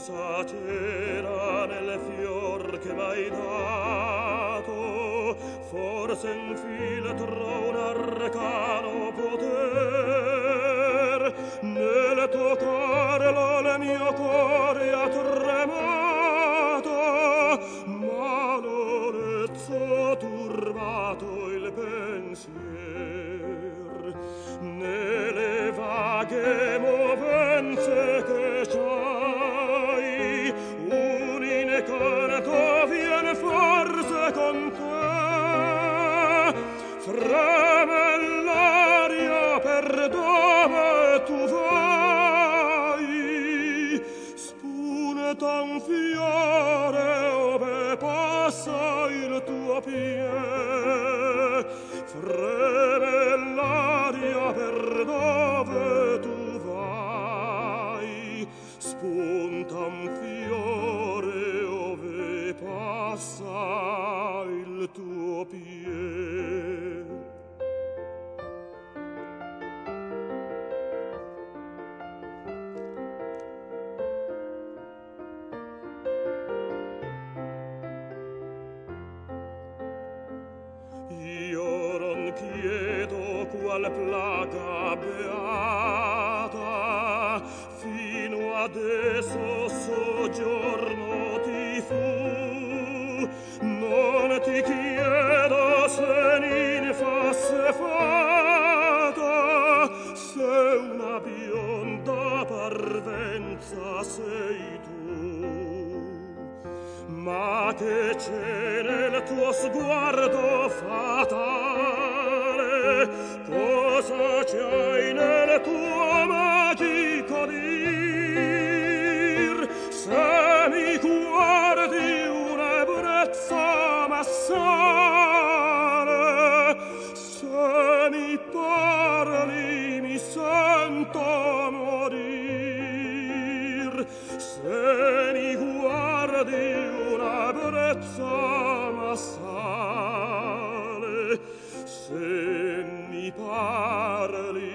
cosa c'era nel fior che m'hai dato, forse infiltrò un arcano poter, nel toccarlo il mio cuore ha tremato, ma l'olezzo turbato il pensier, nelle vaghe movenze che c'hai, un incanto vien forse con te, freme l'aria per dove tu vai, spunta un fiore ove passa il tuo piede, freme l'aria per dove tu vai, spunta un fiore ove passa il tuo piede. Io non chiedo qual plaga beata, fino adesso soggiorno ti fu, non ti chiedo se ninfa se fata, se una bionda parvenza sei tu, ma che c'è nel tuo sguardo fatale, cosa c'hai nel tuo magico dir, se mi guardi un'ebbrezza m'assale, se mi parli mi sento morir, se mi guardi una brezza m'assale, se mi parli